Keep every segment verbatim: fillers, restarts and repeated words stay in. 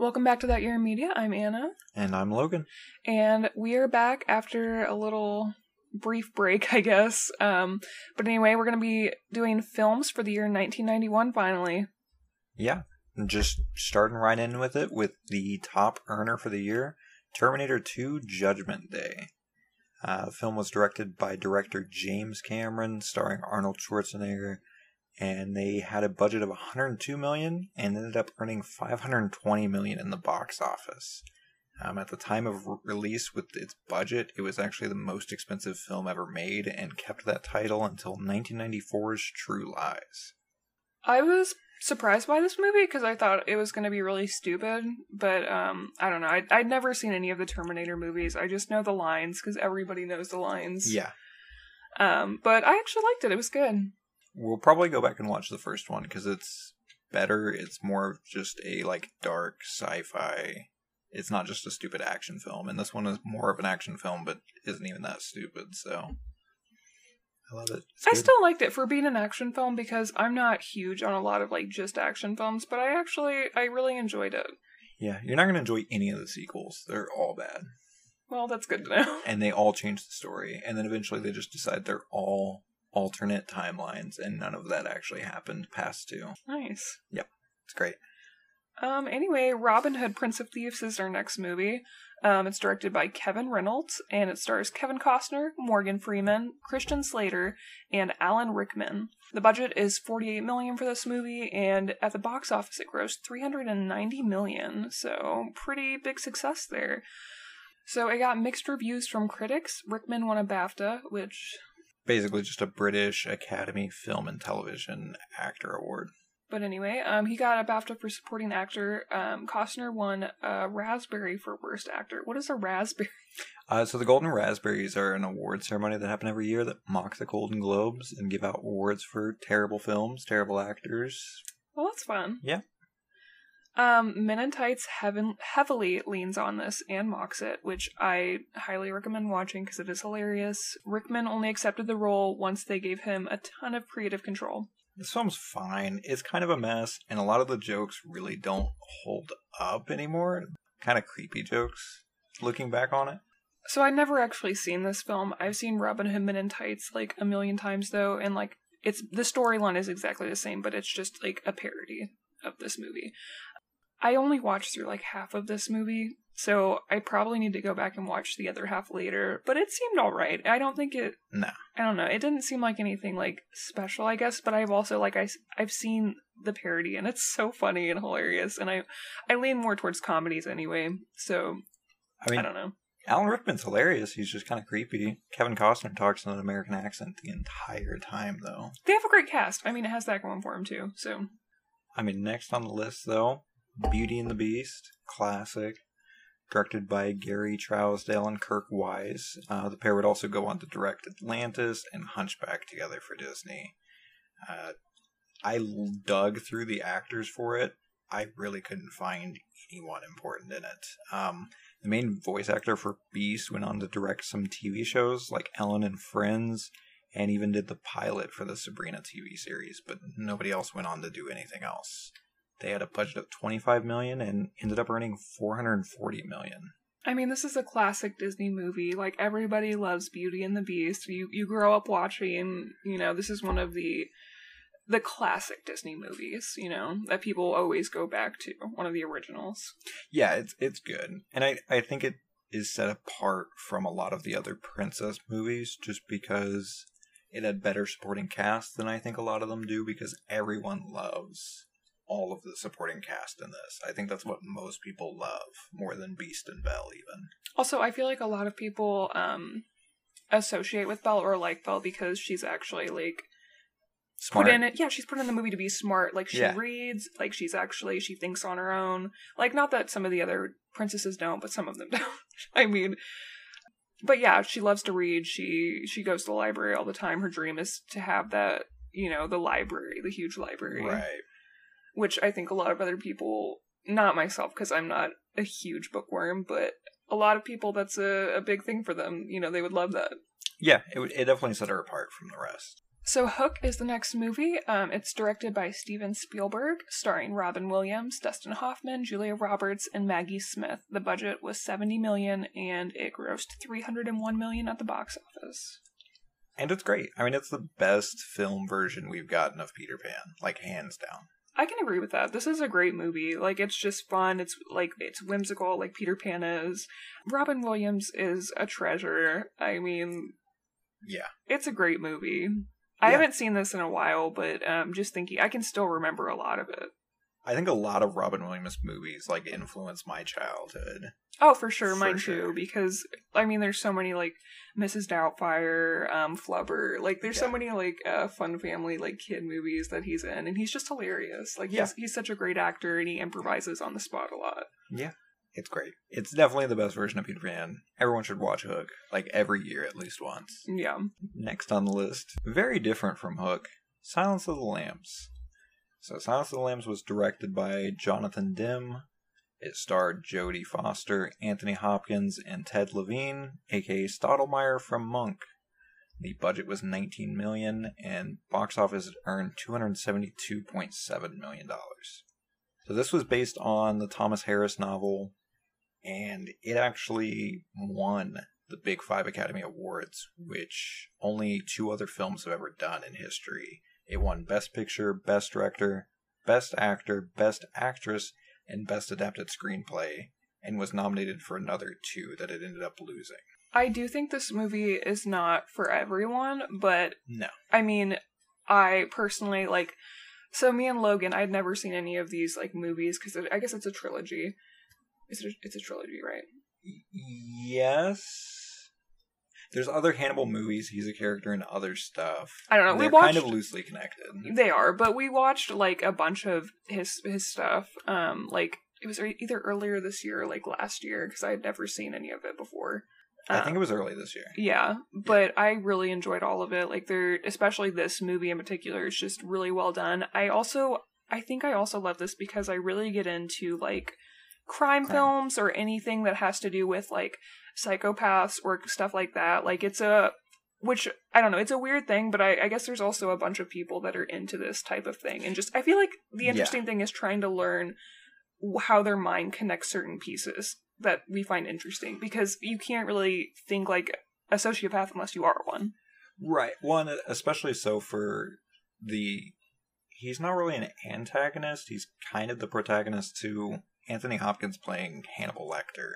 Welcome back to That Year in Media. I'm Anna. And I'm Logan. And we are back after a little brief break, I guess. Um, but anyway, we're going to be doing films for the year nineteen ninety-one, finally. Yeah, just starting right in with it with the top earner for the year, Terminator two Judgment Day. Uh, the film was directed by director James Cameron, starring Arnold Schwarzenegger, and they had a budget of one hundred two million dollars and ended up earning five hundred twenty million dollars in the box office. Um, at the time of re- release with its budget, it was actually the most expensive film ever made and kept that title until nineteen ninety-four's True Lies. I was surprised by this movie because I thought it was going to be really stupid, but um, I don't know. I'd, I'd never seen any of the Terminator movies. I just know the lines because everybody knows the lines. Yeah. Um, but I actually liked it. It was good. We'll probably go back and watch the first one because it's better. It's more of just a like dark sci-fi. It's not just a stupid action film. And this one is more of an action film, but isn't even that stupid. So I love it. It's I good. still liked it for being an action film because I'm not huge on a lot of like just action films, but I actually, I really enjoyed it. Yeah, you're not going to enjoy any of the sequels. They're all bad. Well, that's good to know. And they all change the story. And then eventually they just decide they're all alternate timelines, and none of that actually happened past two. Nice. Yep, it's great. Um. Anyway, Robin Hood, Prince of Thieves is our next movie. Um. It's directed by Kevin Reynolds, and it stars Kevin Costner, Morgan Freeman, Christian Slater, and Alan Rickman. The budget is forty-eight million dollars for this movie, and at the box office it grossed three hundred ninety million dollars, so pretty big success there. So it got mixed reviews from critics. Rickman won a BAFTA, which... Basically just a British Academy Film and Television Actor Award. But anyway, um, he got a BAFTA for supporting actor. Um, Costner won a Raspberry for worst actor. What is a raspberry? Uh, so the Golden Raspberries are an award ceremony that happen every year that mock the Golden Globes and give out awards for terrible films, terrible actors. Well, that's fun. Yeah. Um, Men in Tights heaven- heavily leans on this and mocks it, which I highly recommend watching because it is hilarious. Rickman only accepted the role once they gave him a ton of creative control. This film's fine. It's kind of a mess, and a lot of the jokes really don't hold up anymore. Kind of creepy jokes, looking back on it. So I'd never actually seen this film. I've seen Robin Hood Men in Tights like a million times though, and like it's the storyline is exactly the same, but it's just like a parody of this movie. I only watched through like half of this movie, so I probably need to go back and watch the other half later, but it seemed alright. I don't think it... Nah. I don't know. It didn't seem like anything like special, I guess, but I've also like I, I've seen the parody and it's so funny and hilarious, and I, I lean more towards comedies anyway, so I mean, I don't know. Alan Rickman's hilarious. He's just kind of creepy. Kevin Costner talks in an American accent the entire time, though. They have a great cast. I mean, it has that going for him too, so... I mean, next on the list, though, Beauty and the Beast, classic, directed by Gary Trousdale and Kirk Wise. Uh, the pair would also go on to direct Atlantis and Hunchback together for Disney. Uh, I dug through the actors for it. I really couldn't find anyone important in it. Um, the main voice actor for Beast went on to direct some T V shows like Ellen and Friends, and even did the pilot for the Sabrina T V series, but nobody else went on to do anything else. They had a budget of twenty-five million dollars and ended up earning four hundred forty million dollars. I mean, this is a classic Disney movie. Like, everybody loves Beauty and the Beast. You you grow up watching, you know, this is one of the the classic Disney movies, you know, that people always go back to. One of the originals. Yeah, it's it's good. And I, I think it is set apart from a lot of the other princess movies just because it had better supporting cast than I think a lot of them do, because everyone loves all of the supporting cast in this. I think that's what most people love, more than Beast and Belle even. Also, I feel like a lot of people um, associate with Belle or like Belle because she's actually like Smart. put in it. Yeah, she's put in the movie to be smart. Like, she Yeah. reads, like she's actually, she thinks on her own. Like, not that some of the other princesses don't, but some of them don't. I mean... But yeah, she loves to read. She she goes to the library all the time. Her dream is to have that, you know, the library, the huge library. Right. Which I think a lot of other people, not myself, because I'm not a huge bookworm, but a lot of people, that's a, a big thing for them. You know, they would love that. Yeah, it, it definitely set her apart from the rest. So Hook is the next movie. Um, it's directed by Steven Spielberg, starring Robin Williams, Dustin Hoffman, Julia Roberts, and Maggie Smith. The budget was seventy million dollars, and it grossed three hundred one million dollars at the box office. And it's great. I mean, it's the best film version we've gotten of Peter Pan, like hands down. I can agree with that. This is a great movie. Like, it's just fun. It's like, it's whimsical, like Peter Pan is. Robin Williams is a treasure. I mean, yeah, it's a great movie. I yeah. haven't seen this in a while, but um, just thinking, I can still remember a lot of it. I think a lot of Robin Williams movies, like, influenced my childhood. Oh, for sure, mine for sure. too, because, I mean, there's so many, like, Missus Doubtfire, um, Flubber, like, there's yeah. so many, like, uh, fun family, like, kid movies that he's in, and he's just hilarious. Like, yeah. he's, he's such a great actor, and he improvises on the spot a lot. Yeah, it's great. It's definitely the best version of Peter Pan. Everyone should watch Hook, like, every year at least once. Yeah. Next on the list, very different from Hook, Silence of the Lambs. So Silence of the Lambs was directed by Jonathan Demme. It starred Jodie Foster, Anthony Hopkins, and Ted Levine, aka Stottlemyre from Monk. The budget was nineteen million dollars, and box office earned two hundred seventy-two point seven million dollars. So this was based on the Thomas Harris novel, and it actually won the Big Five Academy Awards, which only two other films have ever done in history. It won Best Picture, Best Director, Best Actor, Best Actress, and Best Adapted Screenplay, and was nominated for another two that it ended up losing. I do think this movie is not for everyone, but no. I mean, I personally, like, so me and Logan, I'd never seen any of these, like, movies, because I guess it's a trilogy. It's a, it's a trilogy, right? Yes. There's other Hannibal movies. He's a character in other stuff. I don't know. They're we watched, kind of loosely connected. They are, but we watched like a bunch of his his stuff. Um, like it was either earlier this year or like last year because I had never seen any of it before. I um, think it was early this year. Yeah, but yeah. I really enjoyed all of it. Like they're especially this movie in particular is just really well done. I also I think I also love this because I really get into like crime, crime. films or anything that has to do with like psychopaths or stuff like that. Like it's a which I don't know, it's a weird thing, but I, I guess there's also a bunch of people that are into this type of thing, and just I feel like the interesting yeah. thing is trying to learn how their mind connects certain pieces that we find interesting, because you can't really think like a sociopath unless you are one. Right. One, especially so for the he's not really an antagonist, he's kind of the protagonist too. Anthony Hopkins playing Hannibal Lecter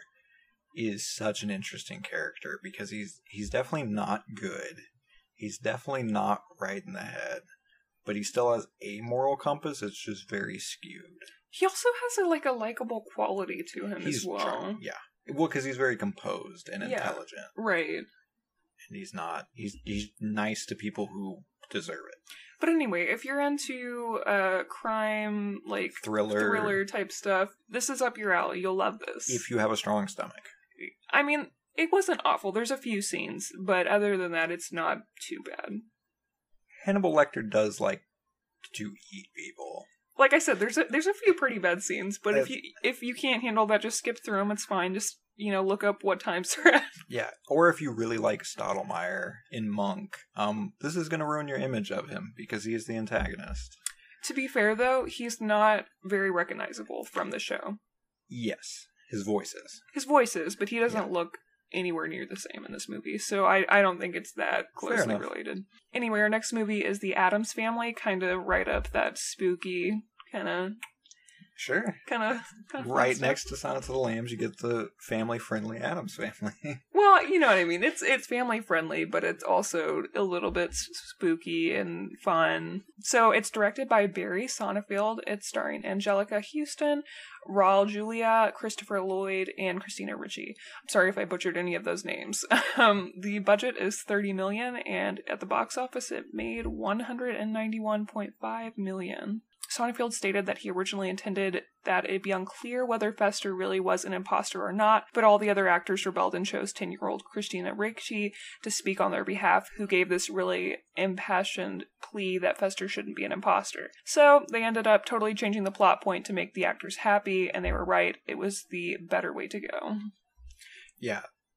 is such an interesting character because he's he's definitely not good. He's definitely not right in the head, but he still has a moral compass. It's just very skewed. He also has a like a likable quality to him he's as well. Charming, yeah, well, because he's very composed and yeah, intelligent, right? And he's not. He's he's nice to people who deserve it. But anyway, if you're into uh, crime, like thriller, thriller type stuff, this is up your alley. You'll love this. If you have a strong stomach. I mean, it wasn't awful. There's a few scenes, but other than that, it's not too bad. Hannibal Lecter does like to eat people. Like I said, there's a there's a few pretty bad scenes, but That's, if you if you can't handle that, just skip through them. It's fine. Just you know, look up what times they're at. Yeah, or if you really like Stottlemyre in Monk, um, this is going to ruin your image of him because he is the antagonist. To be fair, though, he's not very recognizable from the show. Yes. His voices. His voices, but he doesn't yeah. look anywhere near the same in this movie, so I, I don't think it's that closely related. Anyway, our next movie is The Addams Family, kind of right up that spooky, kind of... Sure. Kind of... Right next to Silence of the Lambs, you get the family-friendly Addams Family. Well, you know what I mean. It's it's family-friendly, but it's also a little bit spooky and fun. So it's directed by Barry Sonnenfeld. It's starring Angelica Houston, Raul Julia, Christopher Lloyd, and Christina Ricci. I'm sorry if I butchered any of those names. Um, the budget is thirty million dollars, and at the box office it made one hundred ninety-one point five million dollars. Sonnenfeld stated that he originally intended that it'd be unclear whether Fester really was an imposter or not, but all the other actors rebelled and chose ten-year-old Christina Ricci to speak on their behalf, who gave this really impassioned plea that Fester shouldn't be an imposter. So they ended up totally changing the plot point to make the actors happy, and they were right. It was the better way to go. Yeah.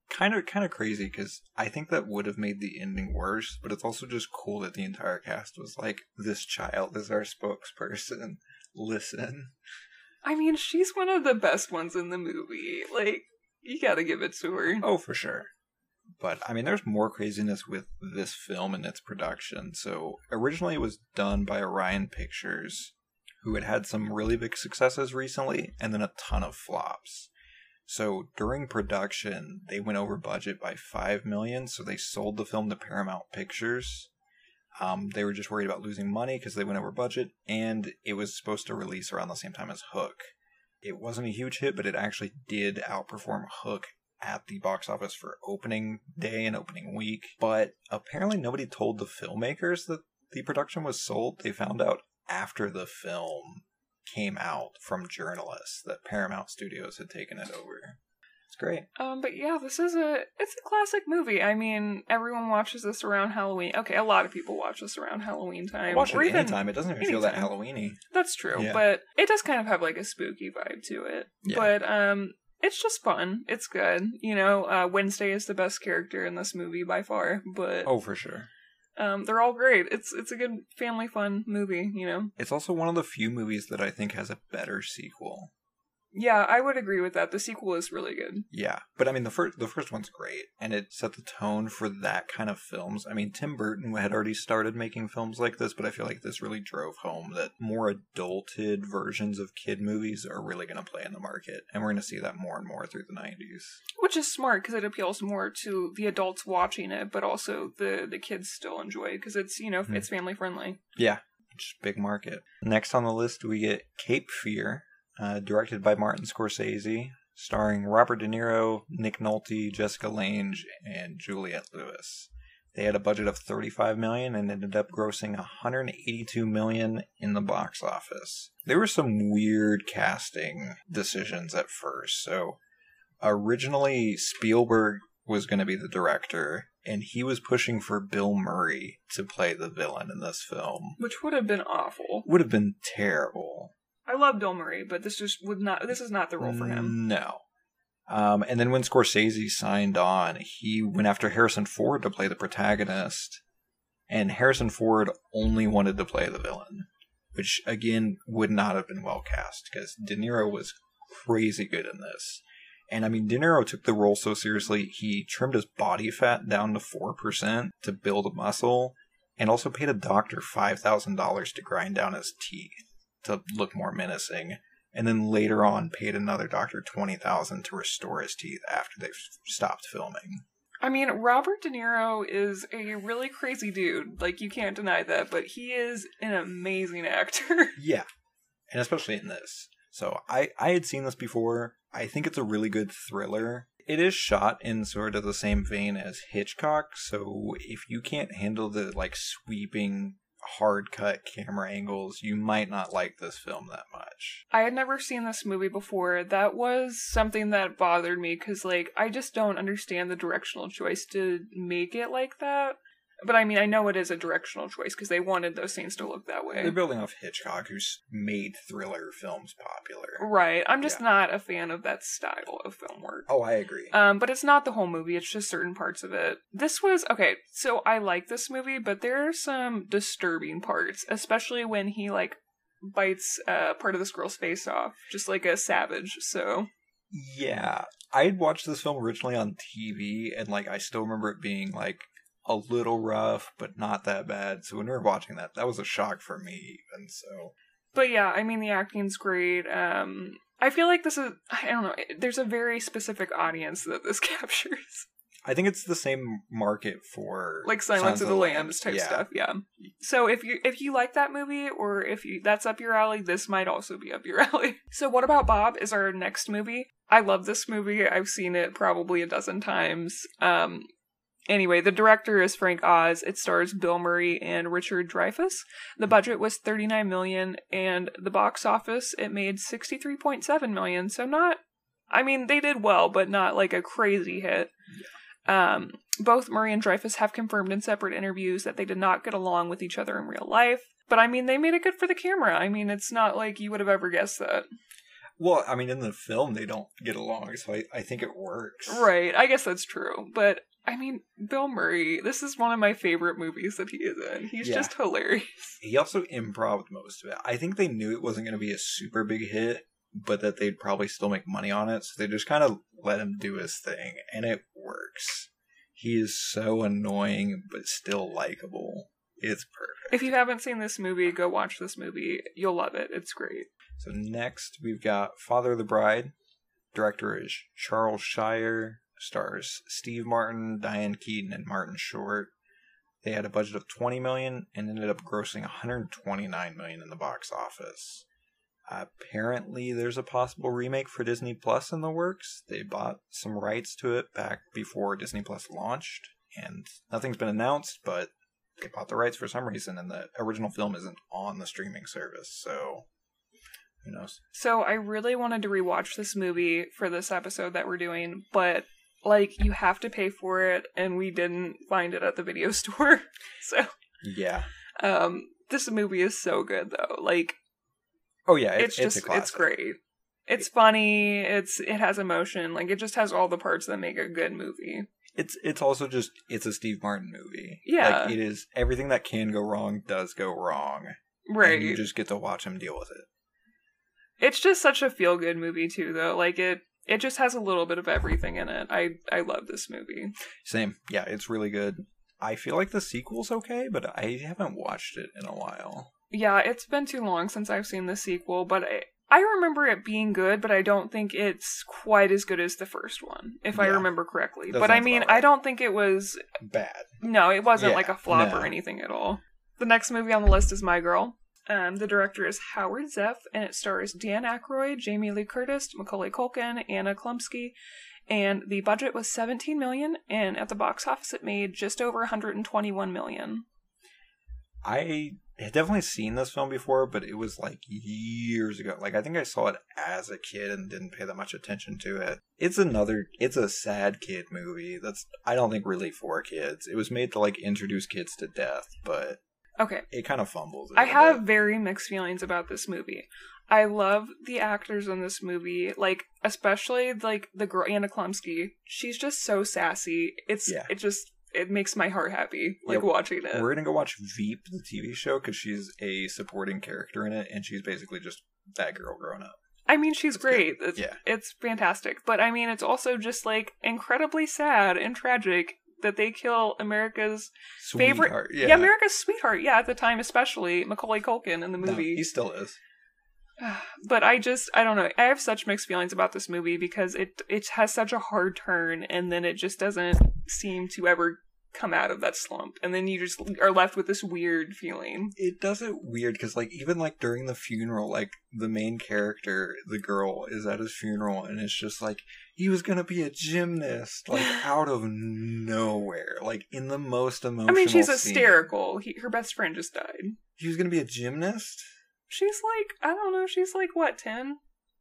kind of kind of crazy because I think that would have made the ending worse, but it's also just cool that the entire cast was like, this child is our spokesperson. Listen. I mean, she's one of the best ones in the movie. Like, you gotta give it to her. Oh, for sure. But, I mean, there's more craziness with this film and its production. So, originally it was done by Orion Pictures, who had had some really big successes recently, and then a ton of flops. So, during production, they went over budget by five million dollars, so they sold the film to Paramount Pictures. Um, they were just worried about losing money because they went over budget, and it was supposed to release around the same time as Hook. It wasn't a huge hit, but it actually did outperform Hook at the box office for opening day and opening week. But apparently nobody told the filmmakers that the production was sold. They found out after the film came out from journalists that Paramount Studios had taken it over. It's great. Um, but yeah, this is a, it's a classic movie. I mean, everyone watches this around Halloween. Okay, a lot of people watch this around Halloween time. I watch it or even anytime. It doesn't even feel that Halloween-y. That's true, Yeah. but it does kind of have like a spooky vibe to it. Yeah. But um, it's just fun. It's good. You know, uh, Wednesday is the best character in this movie by far. But Oh, for sure. um, they're all great. It's it's a good family fun movie. You know. It's also one of the few movies that I think has a better sequel. Yeah, I would agree with that. The sequel is really good. Yeah, but I mean the first the first one's great, and it set the tone for that kind of films. I mean, Tim Burton had already started making films like this, but I feel like this really drove home that more adulted versions of kid movies are really going to play in the market, and we're going to see that more and more through the nineties. Which is smart because it appeals more to the adults watching it, but also the the kids still enjoy it because it's you know mm. it's family friendly. Yeah, just big market. Next on the list we get Cape Fear. Uh, directed by Martin Scorsese, starring Robert De Niro, Nick Nolte, Jessica Lange, and Juliette Lewis. They had a budget of thirty-five million dollars and ended up grossing one hundred eighty-two million dollars in the box office. There were some weird casting decisions at first. So, originally Spielberg was going to be the director, and he was pushing for Bill Murray to play the villain in this film. Which would have been awful. Would have been terrible. I love Bill Murray, but this just would not. This is not the role for him. No. Um, and then when Scorsese signed on, he went after Harrison Ford to play the protagonist, and Harrison Ford only wanted to play the villain, which again would not have been well cast because De Niro was crazy good in this. And I mean, De Niro took the role so seriously, he trimmed his body fat down to four percent to build a muscle, and also paid a doctor five thousand dollars to grind down his teeth to look more menacing, and then later on paid another doctor twenty thousand dollars to restore his teeth after they've stopped filming. I mean, Robert De Niro is a really crazy dude. Like, you can't deny that, but he is an amazing actor. Yeah, and especially in this. So, I, I had seen this before. I think it's a really good thriller. It is shot in sort of the same vein as Hitchcock, so if you can't handle the, like, sweeping hard cut camera angles, you might not like this film that much. I had never seen this movie before. That was something that bothered me because, like, I just don't understand the directional choice to make it like that. But I mean, I know it is a directional choice because they wanted those scenes to look that way. They're building off Hitchcock, who's made thriller films popular. Right. I'm just yeah. not a fan of that style of film work. Oh, I agree. Um, but it's not the whole movie. It's just certain parts of it. This was, okay, so I like this movie, but there are some disturbing parts, especially when he, like, bites uh, part of this girl's face off, just like a savage, so... Yeah. I had watched this film originally on T V, and, like, I still remember it being, like, a little rough, but not that bad. So when we were watching that, that was a shock for me, even so. But yeah, I mean, the acting's great. Um, I feel like this is, I don't know, there's a very specific audience that this captures. I think it's the same market for like Silence, Silence of the, the Lambs, Lambs type yeah. stuff, yeah. So if you if you like that movie, or if you that's up your alley, this might also be up your alley. So What About Bob is our next movie. I love this movie. I've seen it probably a dozen times. Um, Anyway, the director is Frank Oz. It stars Bill Murray and Richard Dreyfuss. The budget was thirty-nine million dollars, and the box office, it made sixty-three point seven million dollars. So not, I mean, they did well, but not like a crazy hit. Yeah. Um, both Murray and Dreyfuss have confirmed in separate interviews that they did not get along with each other in real life. But I mean, they made it good for the camera. I mean, it's not like you would have ever guessed that. Well, I mean, in the film, they don't get along, so I, I think it works. Right, I guess that's true. But, I mean, Bill Murray, this is one of my favorite movies that he is in. He's yeah. just hilarious. He also improv most of it. I think they knew it wasn't going to be a super big hit, but that they'd probably still make money on it, so they just kind of let him do his thing, and it works. He is so annoying, but still likable. It's perfect. If you haven't seen this movie, go watch this movie. You'll love it. It's great. So next, we've got Father of the Bride. Director is Charles Shire. Stars Steve Martin, Diane Keaton, and Martin Short. They had a budget of twenty million dollars and ended up grossing one hundred twenty-nine million dollars in the box office. Uh, apparently, there's a possible remake for Disney Plus in the works. They bought some rights to it back before Disney Plus launched, and nothing's been announced, but they bought the rights for some reason, and the original film isn't on the streaming service, so who knows? So I really wanted to rewatch this movie for this episode that we're doing, but like you have to pay for it, and we didn't find it at the video store. So yeah, um, this movie is so good though. Like, oh yeah, it, it's just it's, a it's great. It's funny. It's it has emotion. Like it just has all the parts that make a good movie. It's it's also just it's a Steve Martin movie. Yeah, like it is everything that can go wrong does go wrong. Right, and you just get to watch him deal with it. It's just such a feel-good movie, too, though. Like, it it just has a little bit of everything in it. I, I love this movie. Same. Yeah, it's really good. I feel like the sequel's okay, but I haven't watched it in a while. Yeah, it's been too long since I've seen the sequel, but I, I remember it being good, but I don't think it's quite as good as the first one, if yeah, I remember correctly. But I mean, right. I don't think it was... bad. No, it wasn't yeah, like a flop no. or anything at all. The next movie on the list is My Girl. Um, the director is Howard Zeff, and it stars Dan Aykroyd, Jamie Lee Curtis, Macaulay Culkin, Anna Klumsky, and the budget was seventeen million dollars, and at the box office it made just over one hundred twenty-one million dollars. I had definitely seen this film before, but it was like years ago. Like, I think I saw it as a kid and didn't pay that much attention to it. It's another, it's a sad kid movie that's, I don't think, really for kids. It was made to, like, introduce kids to death, but... Okay. It kind of fumbles. I have bit. very mixed feelings about this movie. I love the actors in this movie, like especially like the girl Anna Klumsky. She's just so sassy. It's yeah. it just it makes my heart happy like yeah, watching it. We're gonna go watch Veep, the T V show, because she's a supporting character in it, and she's basically just that girl growing up. I mean, she's it's great. It's, yeah, it's fantastic. But I mean, it's also just like incredibly sad and tragic that they kill America's sweetheart, favorite, yeah. yeah, America's sweetheart, yeah, at the time, especially Macaulay Culkin in the movie. No, he still is. But I just, I don't know. I have such mixed feelings about this movie because it it has such a hard turn, and then it just doesn't seem to ever come out of that slump, and then you just are left with this weird feeling. It does it weird because, like, even like during the funeral, like the main character, the girl, is at his funeral, and it's just like he was gonna be a gymnast, like out of nowhere, like in the most emotional. I mean, she's scene. hysterical. He, her best friend just died. He was gonna be a gymnast. She's like, I don't know. She's like what, ten?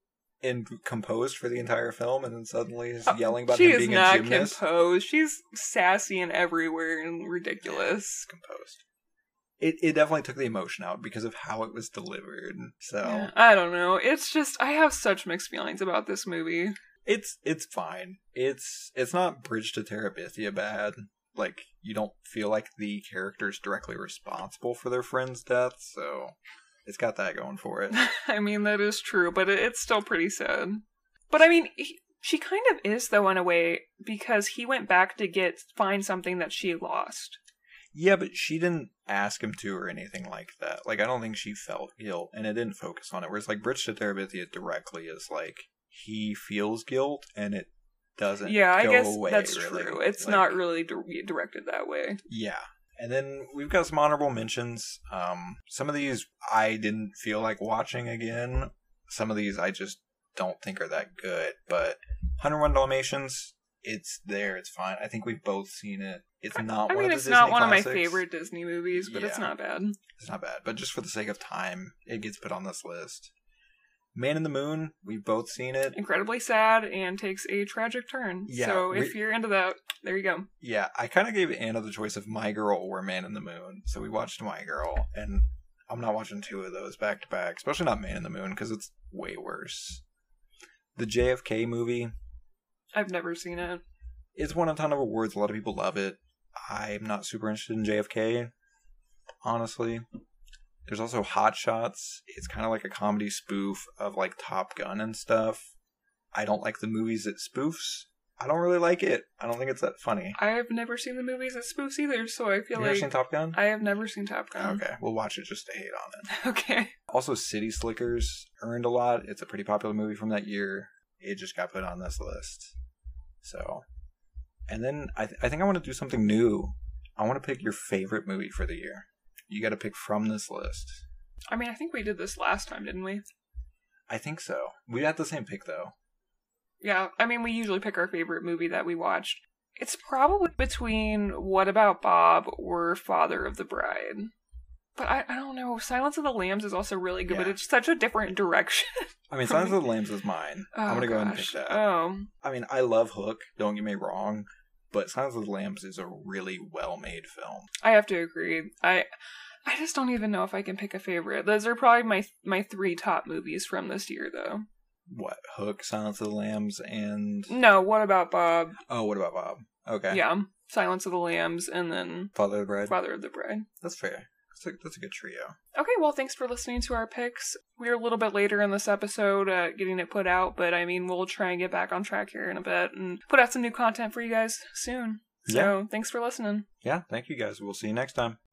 And composed for the entire film, and then suddenly is yelling about she him being a gymnast. She is not composed. She's sassy and everywhere and ridiculous. Composed. It it definitely took the emotion out because of how it was delivered. So yeah, I don't know. It's just I have such mixed feelings about this movie. It's it's fine. It's it's not Bridge to Terabithia bad. Like, you don't feel like the character's directly responsible for their friend's death, so it's got that going for it. I mean, that is true, but it, it's still pretty sad. But I mean, he, she kind of is, though, in a way, because he went back to get find something that she lost. Yeah, but she didn't ask him to or anything like that. Like, I don't think she felt guilt, and it didn't focus on it. Whereas, like, Bridge to Terabithia directly is, like, he feels guilt, and it doesn't yeah, I go guess away, that's really. true. It's like, not really di- directed that way. Yeah. And then we've got some honorable mentions. Um, some of these I didn't feel like watching again. Some of these I just don't think are that good. But one oh one Dalmatians, it's there. It's fine. I think we've both seen it. It's not I one mean, of it's the not Disney one classics. of my favorite Disney movies, but yeah. it's not bad. It's not bad. But just for the sake of time, it gets put on this list. Man in the Moon, we've both seen it. Incredibly sad and takes a tragic turn. Yeah, so if we, you're into that, there you go. Yeah, I kind of gave Anna the choice of My Girl or Man in the Moon. So we watched My Girl, and I'm not watching two of those back to back, especially not Man in the Moon, because it's way worse. The J F K movie, I've never seen it. it's won a ton of awards. A lot of people love it. I'm not super interested in J F K, honestly. There's also Hot Shots. It's kind of like a comedy spoof of like Top Gun and stuff. I don't like the movies it spoofs. I don't really like it. I don't think it's that funny. I have never seen the movies at spoofs either, so I feel You like... ever seen Top Gun? I have never seen Top Gun. Okay, we'll watch it just to hate on it. Okay. Also, City Slickers earned a lot. It's a pretty popular movie from that year. It just got put on this list. So, and then I, th- I think I want to do something new. I want to pick your favorite movie for the year. You got to pick from this list. I mean, I think we did this last time, didn't we? I think so. We had the same pick, though. Yeah, I mean, we usually pick our favorite movie that we watched. It's probably between What About Bob or Father of the Bride. But I, I don't know. Silence of the Lambs is also really good, Yeah. but it's such a different direction. I mean, Silence of the Lambs is mine. Oh, I'm going to go ahead and gosh. pick that. Oh. I mean, I love Hook. Don't get me wrong. But Silence of the Lambs is a really well-made film. I have to agree. I I just don't even know if I can pick a favorite. Those are probably my my three top movies from this year, though. What? Hook, Silence of the Lambs, and... No, What About Bob? Oh, What About Bob? Okay. Yeah, Silence of the Lambs, and then Father of the Bride? Father of the Bride. That's fair. That's a, that's a good trio. Okay, well, thanks for listening to our picks. We're a little bit later in this episode uh, getting it put out, but I mean, we'll try and get back on track here in a bit and put out some new content for you guys soon. So, Yeah. thanks for listening. Yeah, thank you guys. We'll see you next time.